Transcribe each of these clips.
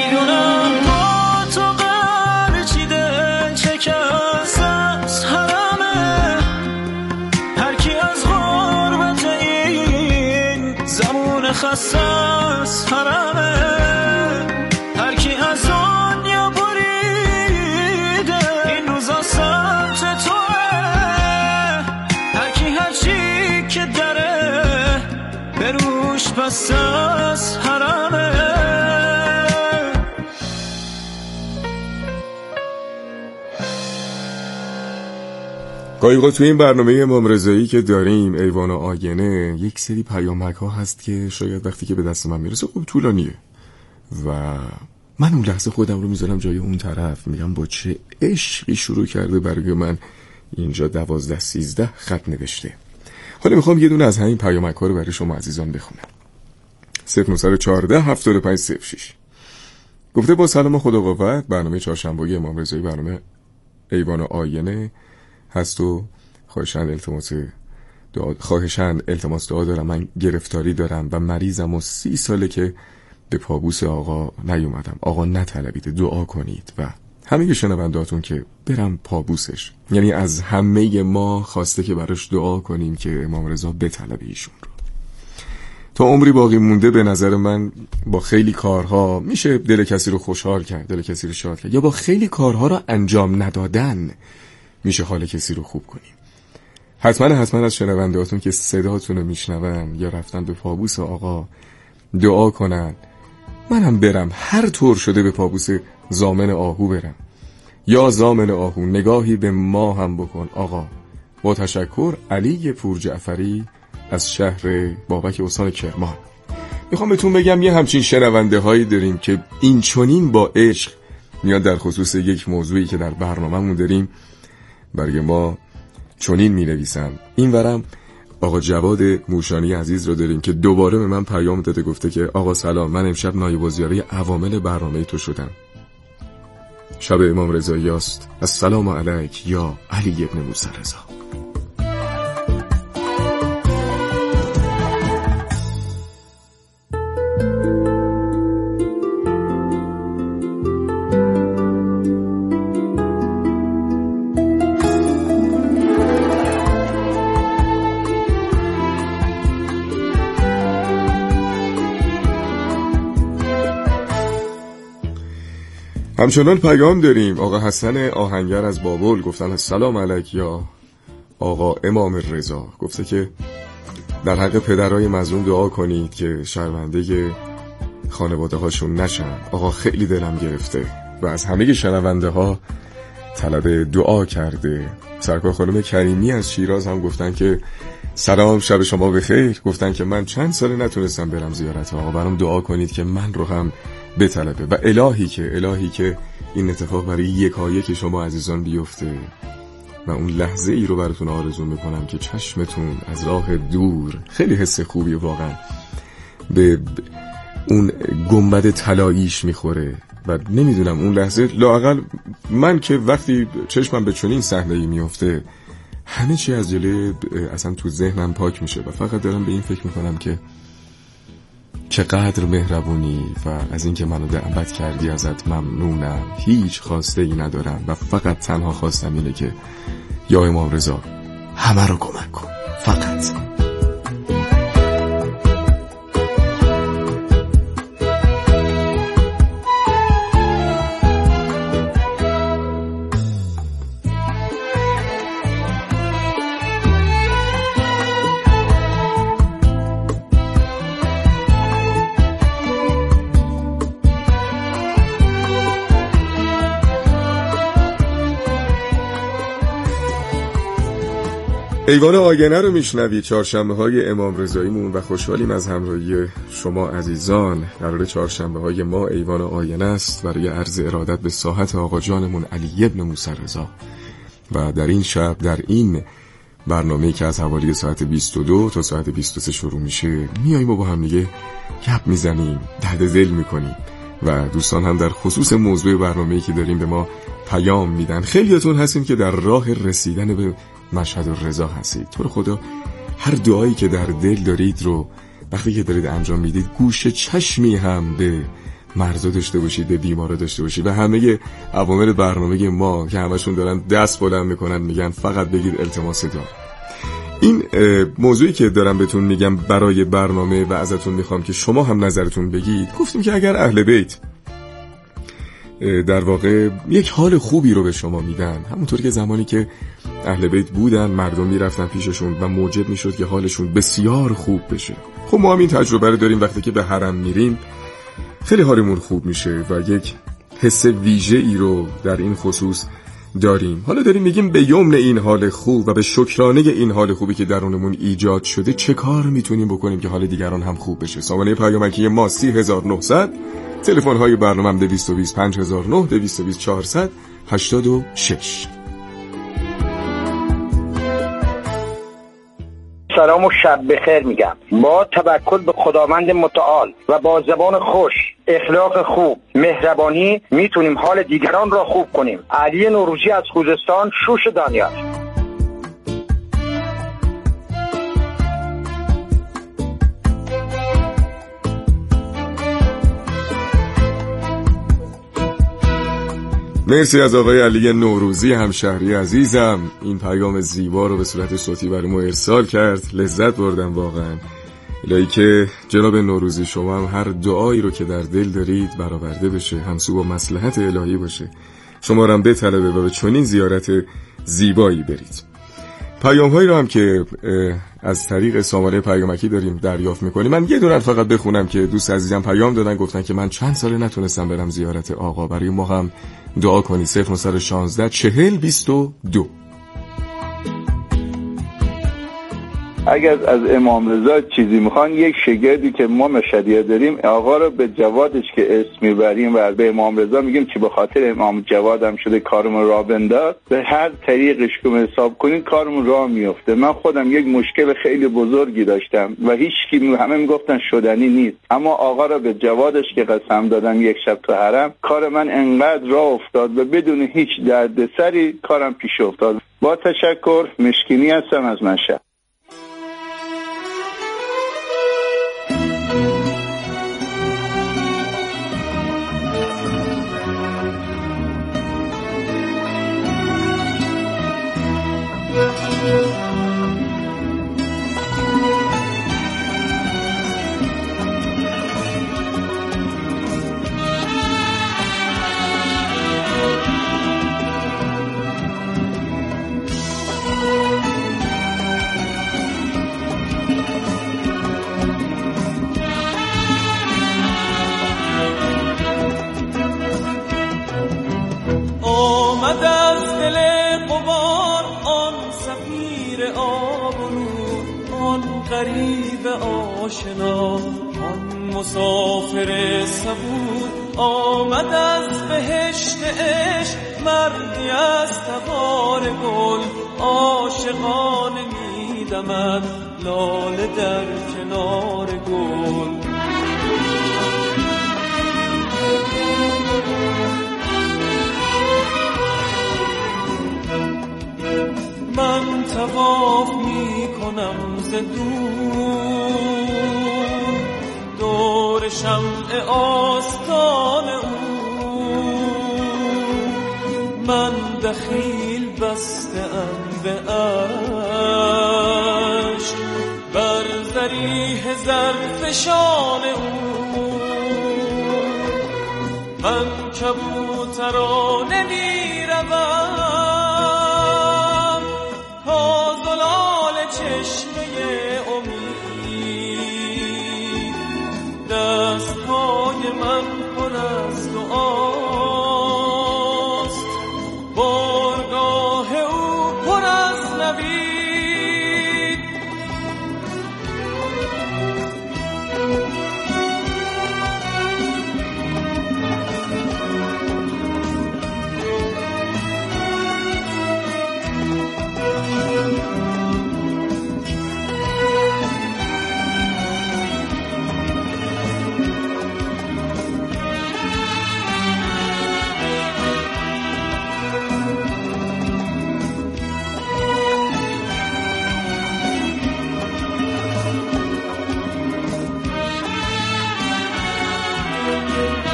میدونم با تو قرچیده شکست از حرمه، هر کی از غربت این زمان خسته از حرمه، هر کی از دنیا بریده این روزا سمت توه، هر کی هر چی که داره بروش پس از حرمه. گاهی تو این برنامه امام رضایی که داریم ایوان آینه یک سری پیامک ها هست که شاید وقتی که به دست من میرسه خب طولانیه و من اون لحظه خودم رو میذارم جای اون طرف، میگم با چه عشقی شروع کرده برای من اینجا 12-13 خط نوشته. حالا میخوام یه دونه از همین پیامک ها رو برای شما عزیزان بخونم. 0914-7506 گفته با سلام خدا قوت، برنامه چهارشنبه‌ای امام رضایی برنامه ایوان آینه هست و خواهشاً التماس دعا دارم. من گرفتاری دارم و مریضم و 30 ساله که به پابوس آقا نیومدم. آقا نطلبید، دعا کنید و همه شنوندهاتون که برم پابوسش. یعنی از همه ما خواسته که براش دعا کنیم که امام رضا بطلبه ایشون رو. تا عمری باقی مونده به نظر من با خیلی کارها میشه دل کسی رو خوشحال کرد، دل کسی رو شاد کرد، یا با خیلی کارها رو انجام ندادن میشه حال کسی رو خوب کنیم. حتما از شنوندهاتون که صداتون رو میشنون یا رفتن به پابوس آقا دعا کنن منم برم، هر طور شده به پابوس زامن آهو برم. یا زامن آهو نگاهی به ما هم بکن آقا. با تشکر، علی پور جعفری از شهر بابک استان کرمان. میخوام بهتون بگم یه همچین شنونده هایی داریم که این چنین با عشق میاد در خصوص یک موضوعی که در برنامه‌مون داریم برای ما چنین می‌نویسن. این ورم آقا جواد موشانی عزیز رو داریم که دوباره به من پیام داده، گفته که آقا سلام، من امشب نایب الوزرای عوامل برنامه تو شدم. شب امام رضایی است. السلام علیک یا علی ابن موسی رضا. همچنان پیام داریم. آقا حسن آهنگر از بابل گفتن السلام علیک یا آقا امام رضا. گفته که در حق پدرای مظلوم دعا کنید که شرمنده خانواده هاشون نشن. آقا خیلی دلم گرفته و از همه شنونده ها طلب دعا کرده. سرکار خانم کریمی از شیراز هم گفتن که سلام، شب شما بخیر. گفتن که من چند ساله نتونستم برم زیارت آقا، برام دعا کنید که من رو هم بطلبه و الهی که این اتفاق برای یکایک شما عزیزان بیفته و اون لحظه ای رو براتون آرزو میکنم که چشمتون از راه دور، خیلی حس خوبی واقعا، به اون گنبد طلاییش میخوره و نمیدونم اون لحظه لااقل من که وقتی چشمم به چنین صحنه‌ای میفته همه چی از جلوی اصلا تو ذهنم پاک میشه و فقط دارم به این فکر میکنم که چقدر مهربونی و از اینکه منو دعوت کردی ازت ممنونم، هیچ خواسته ای ندارم و فقط تنها خواستم اینه که یا امام رضا همه رو کمک کن فقط. ایوان آینه رو میشنوید، چهارشنبه های امام رضاییمون و خوشحالیم از همراهی شما عزیزان. قرار چهارشنبه های ما ایوان آینه است برای عرض ارادت به ساحت آقا جانمون علی ابن موسی رضا و در این شب در این برنامه‌ای که از حوالی ساعت 22 تا ساعت 23 شروع میشه میاییم و با هم دیگه گپ میزنیم، درد دل میکنیم و دوستان هم در خصوص موضوع برنامه‌ای که داریم به ما پیام میدن. خیلیاتون هستین که در راه رسیدن به مشهد الرضا هستید. تو رو خدا هر دعایی که در دل دارید رو وقتی که دارید انجام میدید گوش چشمی هم به مرزا داشته باشید، به بیمارا داشته باشید و همه عوامل برنامه ما که همشون دارن دست بلند میکنن میگن فقط بگید التماس دعا. این موضوعی که دارم بهتون میگم برای برنامه و ازتون میخوام که شما هم نظرتون بگید. گفتیم که اگر اهل بیت در واقع یک حال خوبی رو به شما میدن، همونطور که زمانی که اهل بیت بودن مردم میرفتن پیششون و موجب میشد که حالشون بسیار خوب بشه. خب ما هم این تجربه رو داریم، وقتی که به حرم میریم خیلی حالمون خوب میشه و یک حس ویژه‌ای رو در این خصوص داریم. حالا داریم میگیم به یمن این حال خوب و به شکرانه این حال خوبی که درونمون ایجاد شده چه کار میتونیم بکنیم که حال دیگران هم خوب بشه. سامانه پیامکی ما 30900، تلفن های برنامه 220 5009 220 486. سلام و شب بخیر میگم. با توکل به خداوند متعال و با زبان خوش، اخلاق خوب، مهربانی میتونیم حال دیگران را خوب کنیم. علی نوروزی از خوزستان، شوش دانیال. مرسی از آقای علی نوروزی همشهری عزیزم، این پیام زیبا رو به صورت صوتی برای ما ارسال کرد. لذت بردم واقعا. الهی که جناب نوروزی شما هم هر دعایی رو که در دل دارید برآورده بشه، همسو با مصلحت الهی باشه، شما رو هم بطلبه و به چنین زیارت زیبایی برید. پیام هایی رو هم که از طریق سامانه پیامکی داریم دریافت میکنیم، من یه دونه فقط بخونم که دوست عزیزم پیام دادن، گفتن که من چند ساله نتونستم برم زیارت آقا، برای ما هم دعا کنید. 0916 40 22. اگر از امام رضا چیزی میخوان، یک شگردی که ما مشهدیه داریم، آقا رو به جوادش که اسم میبریم و به امام رضا میگیم که به خاطر امام جواد هم شده کارمون راه بنداز، به هر طریقش که حساب کنین کارمون راه میفته. من خودم یک مشکل خیلی بزرگی داشتم و همه میگفتن شدنی نیست، اما آقا رو به جوادش که قسم دادم یک شب تو حرم، کار من انقدر راه افتاد و بدون هیچ دردسری کارم پیش افتاد. با تشکر، مشکینی هستم از مشهد. آمد از دل غبار آن سفیر آبرو، آن غریب آشنا، آن مسافر صبور. آمد از بهشت عشق مردی از تبار گل، عاشقانه میدمد لاله در کنار گل. من طواف می کنم ز دور شمع آستان او، من دخیل بسته ام به عشق بر ذریح زرفشان او. من کبوترانه می روم تا زلال چشمه امید، دستهای من پر از دعاست، بارگاه او پر از نوید.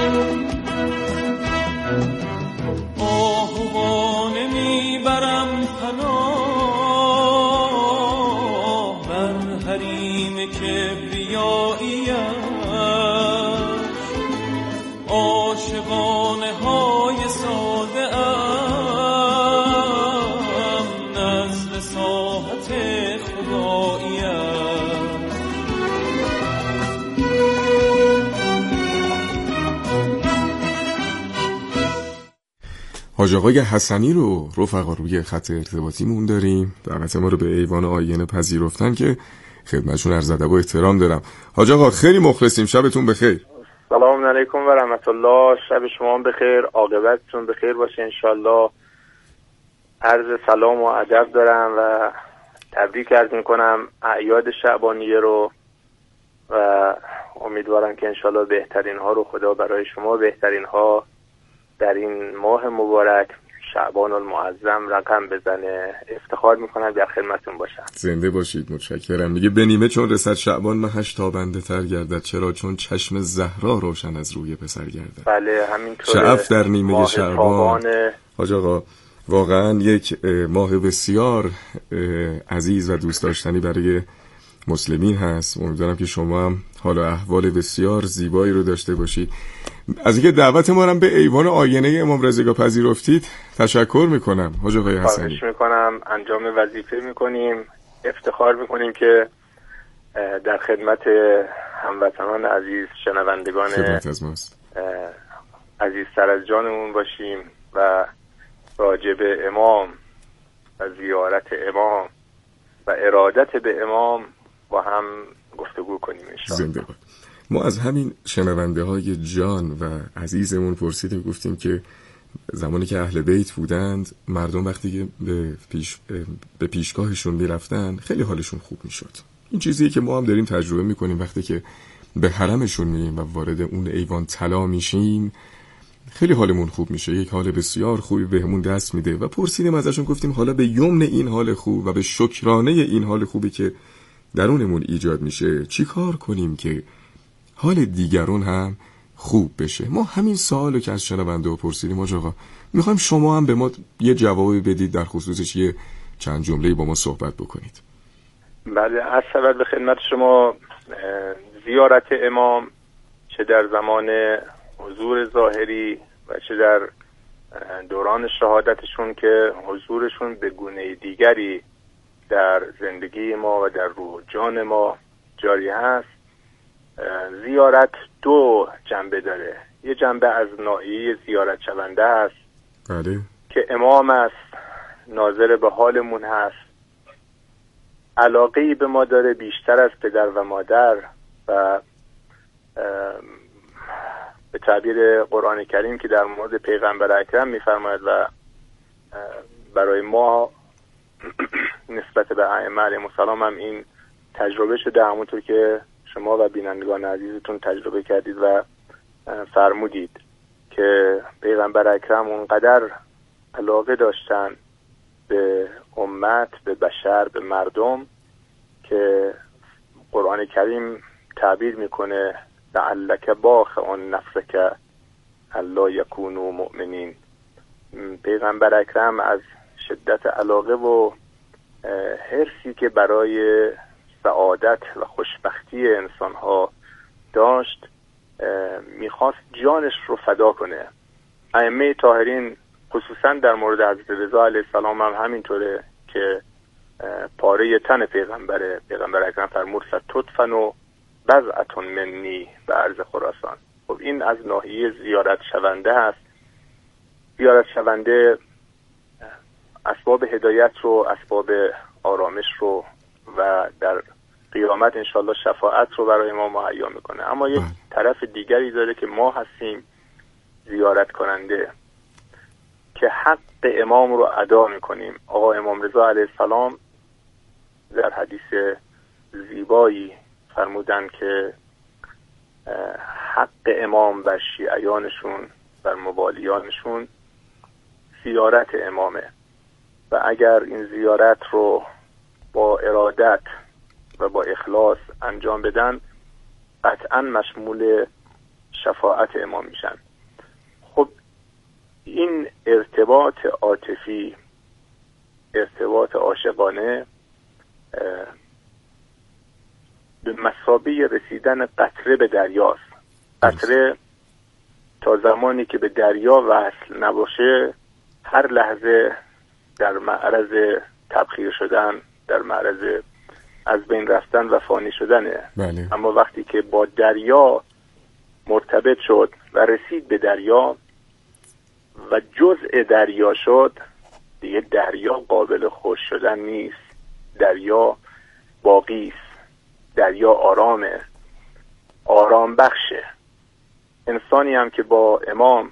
آهوانه میبرم پناه بر حریم کبریایی‌اش، عاشقانه های ساده ام نزد ساحت خدایی‌اش. حاج آقای حسنی رو رفقا روی خط ارتباطیمون داریم. دعوت ما رو به ایوان آینه پذیرفتن که خدمتشون عرض ادب و احترام دارم. حاج آقا خیلی مخلصیم، شبتون بخیر. سلام علیکم و رحمت الله. شب شما بخیر، عاقبتتون بخیر باشه انشالله. عرض سلام و ادب دارم و تبریک عرض میکنم اعیاد شعبانیه رو و امیدوارم که انشالله بهترین ها رو خدا برای شما بهترین ها در این ماه مبارک شعبان المعظم رقم بزنه. افتخار میکنم در خدمتتون باشم. زنده باشید، متشکرم. میگه به نیمه چون رسد شعبان مهش تابنده تر گردد، چرا چون چشم زهرا روشن از روی پسر گردد. بله همینطوره. شعف در نیمه شعبان. حاج آقا واقعا یک ماه بسیار عزیز و دوست داشتنی برای مسلمین هست. امیدوارم که شما هم حال و احوال بسیار زیبایی رو داشته باشید. از اینکه دعوت ما رو به ایوان آینه امام رضا پذیرفتید تشکر میکنم حاج آقای حسنی. خواهش میکنم، انجام وظیفه میکنیم. افتخار میکنیم که در خدمت هموطنان عزیز، شنوندگان خدمت از ماست، عزیزتر از جانمون باشیم و راجع به امام و زیارت امام و ارادت به امام با هم گفتگو کنیم انشاءالله. زنده باد. ما از همین شنونده های جان و عزیزمون پرسیدیم، گفتیم که زمانی که اهل بیت بودند مردم وقتی که به پیشگاهشون میرفتن خیلی حالشون خوب میشد. این چیزیه که ما هم داریم تجربه میکنیم وقتی که به حرمشون میریم و وارد اون ایوان طلا میشیم خیلی حالمون خوب میشه، یک حال بسیار خوبی بهمون دست میده و پرسیدیم ازشون، گفتیم حالا به یمن این حال خوب و به شکرانه این حال خوبی که درونمون ایجاد میشه چی کار کنیم که حال دیگرون هم خوب بشه. ما همین سوالو که از شنونده ها پرسیدیم حاج آقا میخوایم شما هم به ما یه جوابی بدید، در خصوصش یه چند جمله‌ای با ما صحبت بکنید. بله، از سبب به خدمت شما. زیارت امام چه در زمان حضور ظاهری و چه در دوران شهادتشون که حضورشون به گونه دیگری در زندگی ما و در روح جان ما جاری هست. زیارت دو جنبه داره. یه جنبه از ناحیه زیارت شونده است بله. که امام است، ناظر به حالمون هست، علاقه‌ای به ما داره بیشتر از پدر و مادر و به تعبیر قرآن کریم که در مورد پیغمبر اکرم می‌فرماید و برای ما نسبت به ائمه علیهم السلام هم این تجربه شده، همونطور که شما و بینندگان عزیزتون تجربه کردید و فرمودید که پیغمبر اکرم اونقدر علاقه داشتن به امت، به بشر، به مردم که قرآن کریم تعبیر میکنه لعلک باخع نفسک الا یکونوا مؤمنین. پیغمبر اکرم از شدت علاقه و حرصی که برای سعادت و خوشبختی انسان‌ها داشت میخواست جانش رو فدا کنه. ائمه طاهرین خصوصا در مورد حضرت رضا علیه السلام هم همینطوره که پاره تن پیغمبر اکرم فرمود ستدفن و بضعة منی به ارض خراسان. خب این از ناحیه زیارت شونده هست. زیارت شونده اسباب هدایت رو، اسباب آرامش رو و در قیامت انشالله شفاعت رو برای ما مهیا میکنه. اما یک طرف دیگری داره که ما هستیم زیارت کننده که حق امام رو ادا میکنیم. آقا امام رضا علیه السلام در حدیث زیبایی فرمودن که حق امام بر شیعیانشون، بر موالیانشون زیارت امامه و اگر این زیارت رو با ارادت و با اخلاص انجام بدن قطعا مشمول شفاعت امام میشن. خب این ارتباط عاطفی، ارتباط عاشقانه به مثابه رسیدن قطره به دریاست. قطره تا زمانی که به دریا وصل نباشه هر لحظه در معرض تبخیر شدن، در معرض از بین رفتن و فانی شدنه. بله. اما وقتی که با دریا مرتبط شد و رسید به دریا و جزء دریا شد، دیگه دریا قابل خشک شدن نیست. دریا باقی است. دریا آرامه، آرام بخشه. انسانی هم که با امام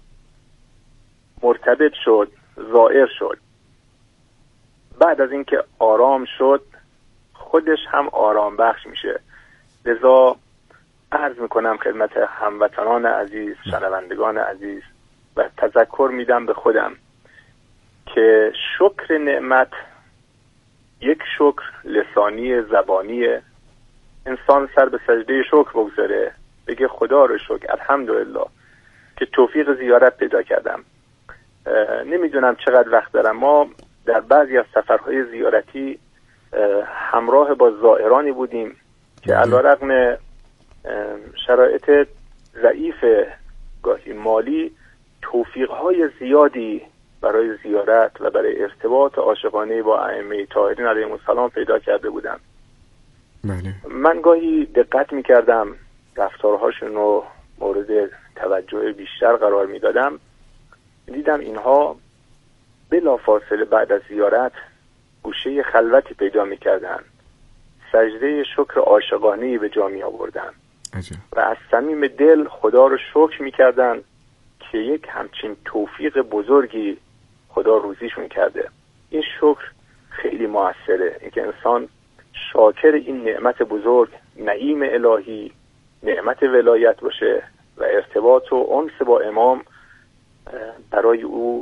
مرتبط شد، زائر شد، بعد از اینکه آرام شد خودش هم آرام بخش میشه. لذا عرض میکنم خدمت هموطنان عزیز، شنوندگان عزیز و تذکر میدم به خودم که شکر نعمت یک شکر لسانی زبانیه. انسان سر به سجده شکر بگذاره، بگه خدا رو شکر، الحمدلله که توفیق زیارت پیدا کردم. نمیدونم چقدر وقت دارم. ما در بعضی از سفرهای زیارتی همراه با زائرانی بودیم که علیرغم شرایط ضعیف گاهی مالی توفیقهای زیادی برای زیارت و برای ارتباط عاشقانه با ائمه طاهرین علیهم السلام پیدا کرده بودم. بله. من گاهی دقت میکردم، رفتارهاشون رو مورد توجه بیشتر قرار میدادم، دیدم اینها بلافاصله بعد از زیارت گوشه خلوتی پیدا میکردن، سجده شکر عاشقانه‌ای به جا می آوردن و از صمیم دل خدا رو شکر میکردن که یک همچین توفیق بزرگی خدا روزیشون کرده. این شکر خیلی موثره، اینکه انسان شاکر این نعمت بزرگ، نعیم الهی، نعمت ولایت باشه و ارتباط و انس با امام برای او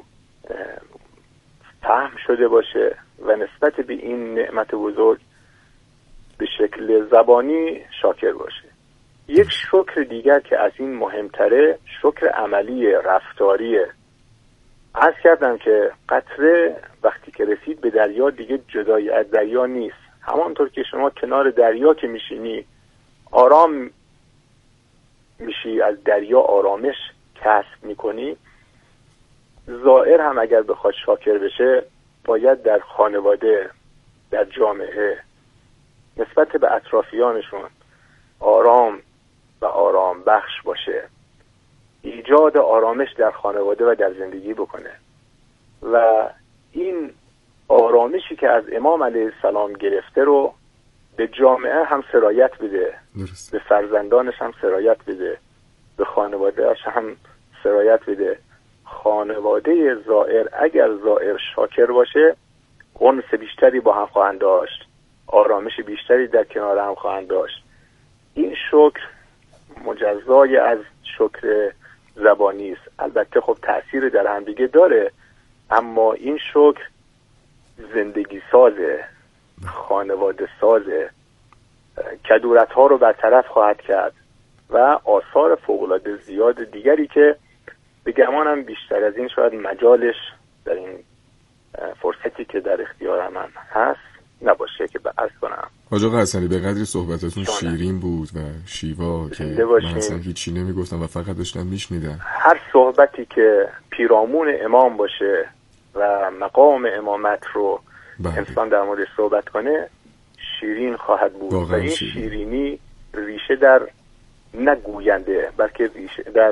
فهم شده باشه و نسبت به این نعمت بزرگ به شکل زبانی شاکر باشه. یک شکر دیگر که از این مهمتره، شکر عملی رفتاریه. عرض کردم که قطره وقتی که رسید به دریا دیگه جدای از دریا نیست. همانطور که شما کنار دریا که میشینی آرام میشی، از دریا آرامش کسب میکنی، زائر هم اگر بخواد شاکر بشه باید در خانواده، در جامعه نسبت به اطرافیانشون آرام و آرام بخش باشه، ایجاد آرامش در خانواده و در زندگی بکنه و این آرامشی که از امام علیه السلام گرفته رو به جامعه هم سرایت بده، به فرزندانش هم سرایت بده، به خانوادهش هم سرایت بده. خانواده زائر اگر زائر شاکر باشه انس بیشتری با هم خواهند داشت، آرامش بیشتری در کنار هم خواهند داشت. این شکر مجزای از شکر زبانی است. البته خب تأثیر در هم دیگه داره، اما این شکر زندگی سازه، خانواده سازه، کدورت ها رو برطرف خواهد کرد و آثار فوق‌العاده زیاد دیگری که به گمانم بیشتر از این شاید مجالش در این فرصتی که در اختیار من هست نباشه که عرض کنم. حاج آقا حسنی به قدری صحبتاتون شیرین بود و شیوا که من اصلا هیچی نمیگفتم و فقط داشتم میشنیدم. هر صحبتی که پیرامون امام باشه و مقام امامت رو انسان در موردش صحبت کنه شیرین خواهد بود و این شیرینی ریشه در نگوینده بلکه ریشه در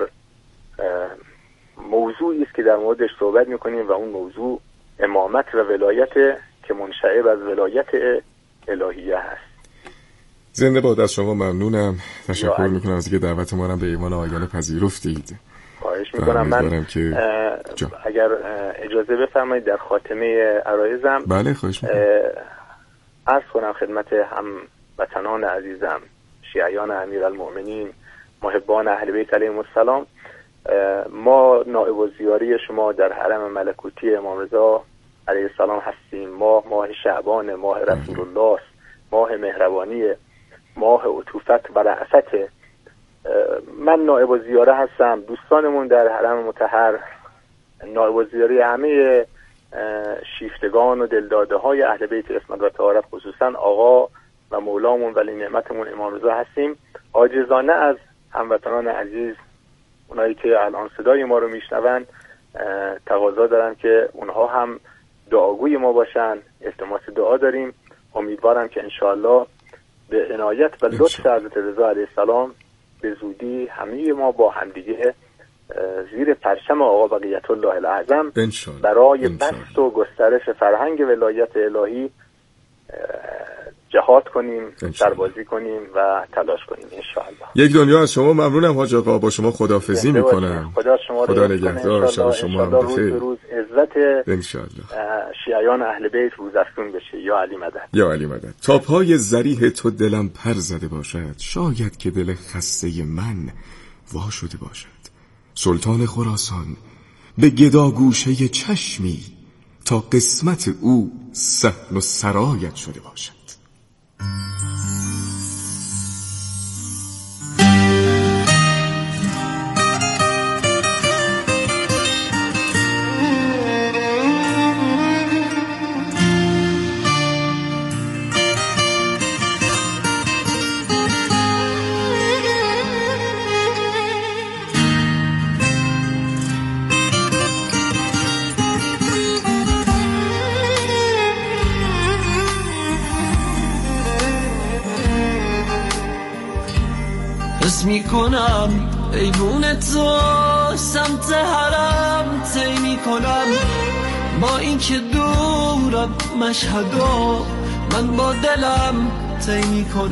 موضوعی است که در موردش صحبت میکنیم و اون موضوع امامت و ولایت که منشعب از ولایت الهیه هست. زنده باد. از شما ممنونم، تشکر میکنم از اینکه دعوت ما رو به ایمان آگاهانه پذیرفتید. خواهش میکنم. من که اگر اجازه بفرمایید در خاتمه عرایزم بله خواهش میکنم عرض کنم خدمت هموطنان عزیزم، شیعیان امیرالمؤمنین، محبان اهل بیت علیهم السلام، ما نائب الزیاری شما در حرم ملکوتی امام رضا علیه السلام هستیم. ماه شعبان، ماه رسول الله، ماه مهربانی، ماه عطوفت و رأفت من نائب الزیاره هستم. دوستانمون در حرم مطهر نائب الزیاره همه شیفتگان و دلداده های اهل بیت اسمت و طهارت، خصوصا آقا و مولامون ولی نعمتمون امام رضا هستیم. عاجزانه از هموطنان عزیز، اونایی که الان صدای ما رو میشنون، تقاضا دارم که اونها هم دعاگوی ما باشن. التماس دعا داریم. امیدوارم که انشاءالله به عنایت و لطف حضرت رضا علیه السلام به زودی همه ما با همدیگه زیر پرچم آقا بقیت الله الاعظم برای بسط و گسترش فرهنگ ولایت الهی جهاد کنیم، سربازی کنیم و تلاش کنیم انشاءالله. یک دنیا از شما ممنونم حاج آقا. با شما خداحافظی میکنم. خدا شما خدا نگهدار. شب شما هم بخیر. روز عزت انشاءالله شیعیان اهل بیت روزافزون بشه. یا علی مدد. یا علی مدد. تا پای ذریح تو دلم پر زده باشد، شاید که دل خسته من وا شده باشد. سلطان خراسان به گداگوشه چشمی، تا قسمت او صحن و سرایت شده باشد. حس میکنم ایوون تو سمت حرم طی میکنم، با اینکه دورم مشهدو من با دلم طی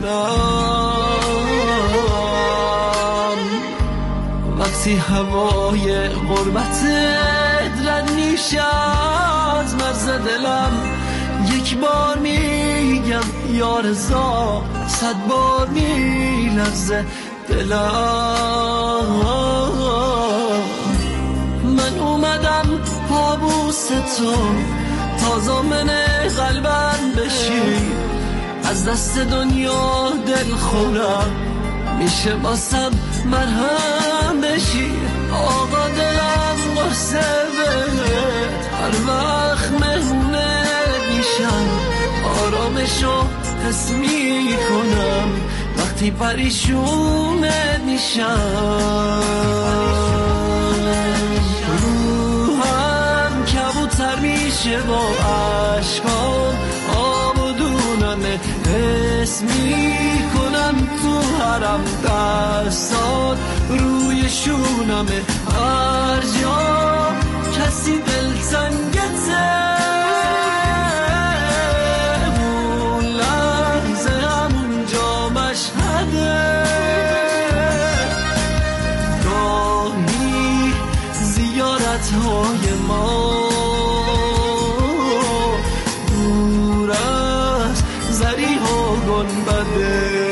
میکنم. وقتی هوای غربتت رد میشه از مرز دلم، یک بار میگم یا رضا، 100 بار میلرزه دلم. من اومدم پابوس تو تا ضامن قلبم بشی، از دست دنیا دل خورم میشه باسم مرهم بشی. آقا دلم قصه بهت هر وقت مهمونه میشم، آرامشو حس میکنم وقتی پریشونه میشم. روحم کبوتر میشه با عشقام، آبادونمه حس میکنم تو حرم، دستات روی شونمه هر جا کسی دلتنگته. گاهی زیارت های ما دور از ضریح و گنبده،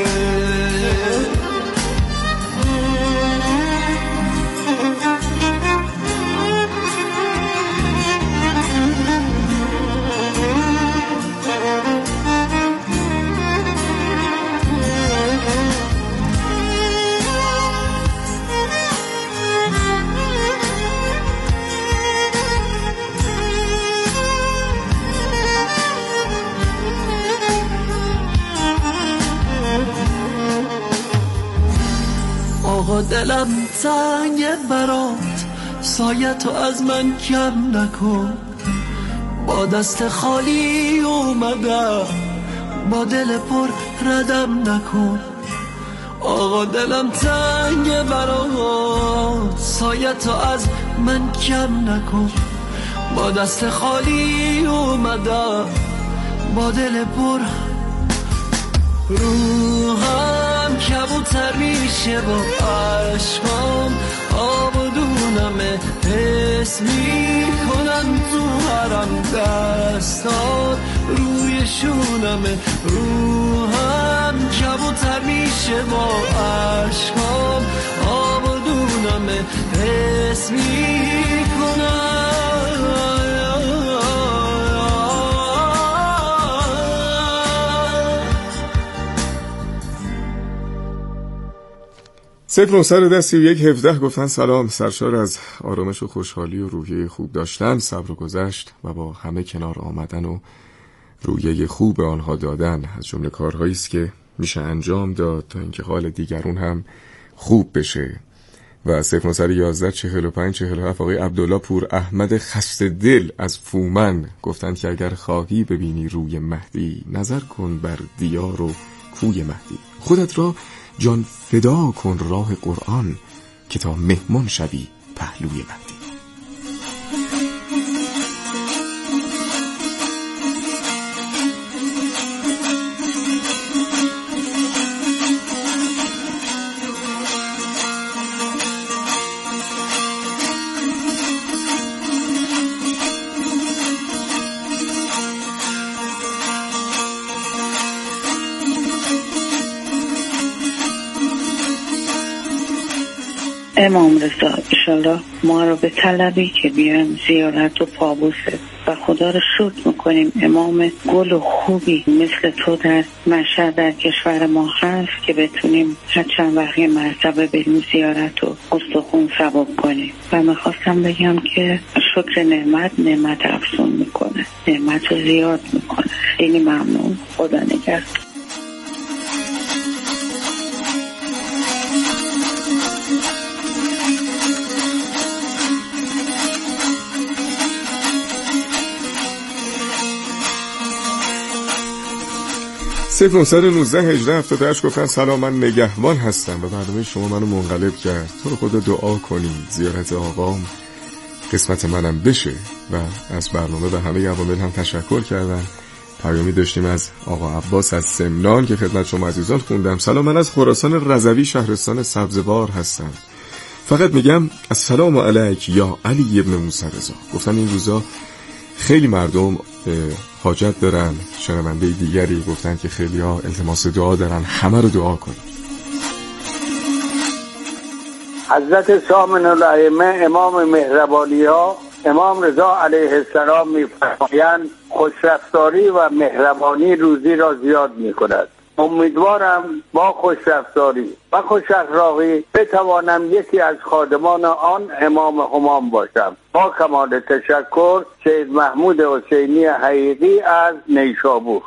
آقا دلم تنگ برات، سایتو از من کم نکن. با دست خالی اومدم، با دل پر ردم نکن. آقا دلم تنگ برات، سایتو از من کم نکن. با دست خالی اومدم، با دل پر روحم کبوتر میشه با عشقام، آبادونمه حس میکنم تو حرم، دستات روی شونمه. روحم کبوتر میشه با عشقام، آبادونمه حس میکنم. 0931 گفتن سلام، سرشار از آرامش و خوشحالی و روحیه خوب داشتن، صبر و گذشت و با همه کنار آمدن و روحیه خوب آنها دادن از جمله کارهایی است که میشه انجام داد تا اینکه حال دیگرون هم خوب بشه. و 0911 45 47 آقای عبدالله پور احمد خسته دل از فومن گفتند که اگر خواهی ببینی روی مهدی، نظر کن بر دیار و کوی مهدی. خودت را جان فدا کن راه قرآن، که تا مهمان شوی پهلوی مهدی. امام رضا انشالله ما رو به طلبی که بیان زیارت و پابوسه و خدا رو شکر میکنیم امام گل و خوبی مثل تو در مشهد در کشور ما هست که بتونیم هر چند وقت مرتبه بریم زیارت و استخون ثواب کنیم. و میخواستم بگم که شکر نعمت افزون میکنه، نعمت رو زیاد میکنه. خیلی ممنون، خدا نگهدار. صفر 919 18 78 گفتن سلام، من نگهبان هستم و برنامه شما منو منقلب کرد. تو رو خدا دعا کنید زیارت آقام قسمت منم بشه. و از برنامه و همه عوامل هم تشکر کردن. پیامی داشتیم از آقا عباس از سمنان که خدمت شما عزیزان خوندم. سلام، من از خراسان رضوی شهرستان سبزوار هستم. فقط میگم السلام علیک یا علی ابن موسی رضا. گفتن این روزا خیلی مردم حاجت دارن. شنونده دیگری گفتن که خیلی ها التماس دعا دارن، همه رو دعا کنید. حضرت سامن الائمه امام مهربانی ها امام رضا علیه السلام می‌فرمایند خوشرفتاری و مهربانی روزی را زیاد می‌کند. امیدوارم با خوشرفتاری و خوش‌اخلاقی بتوانم یکی از خادمان آن امام همام باشم. با کمال تشکر، سید محمود حسینی حقیقی از نیشابور.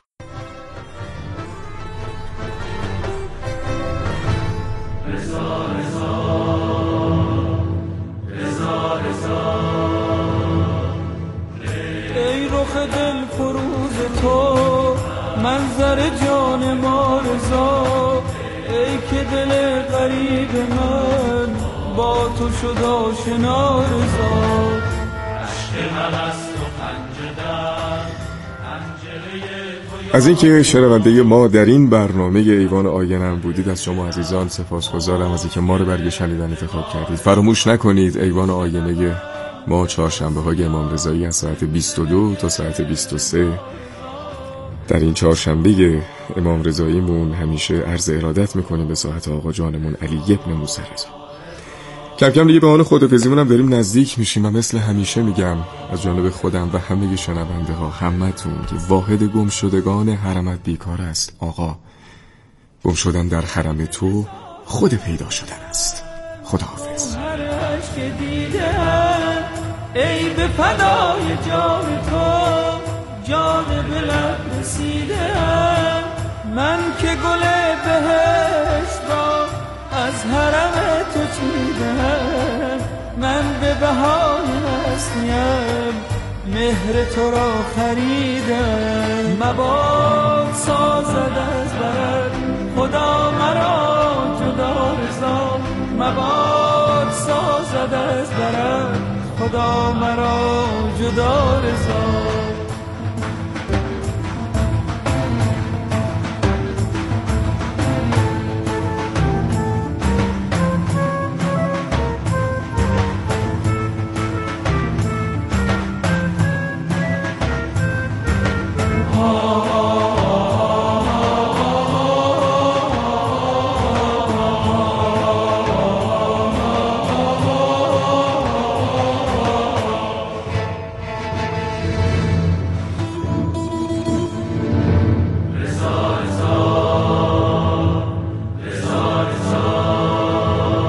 ای رخ دل فروز تو منظر جان ما رضا، ای که دل غریب من با تو شد آشنا رضا. عشق من است و از اینکه شنونده ما در این برنامه ایوان آینم بودید از شما عزیزان سپاسگزارم. از اینکه ما رو برای شنیدن انتخاب کردید. فراموش نکنید ایوان آینه ما چهارشنبه های امام رضایی از ساعت 22 تا ساعت 23 در این چهارشنبه امام رضاییمون همیشه عرض ارادت میکنیم به ساعت آقا جانمون علی ابن موسی رضا. کم کم دیگه به آن خدافظیمون هم داریم نزدیک میشیم و مثل همیشه میگم از جانب خودم و همه شنونده ها همتون که واحد گم شدگان حرمت بیکار است. آقا، گم شدن در حرم تو خود پیدا شدن است. خداحافظ. ای به فدای جان تو جان بلند رسیدم، من که گل بهشت را از حرم تو چیدم. من به بهای هستیم مهر تو را خریدم. مباد سازد از برد خدا مرا جدا رضا، مباد سازد از برد خدا مرا جدا رضا.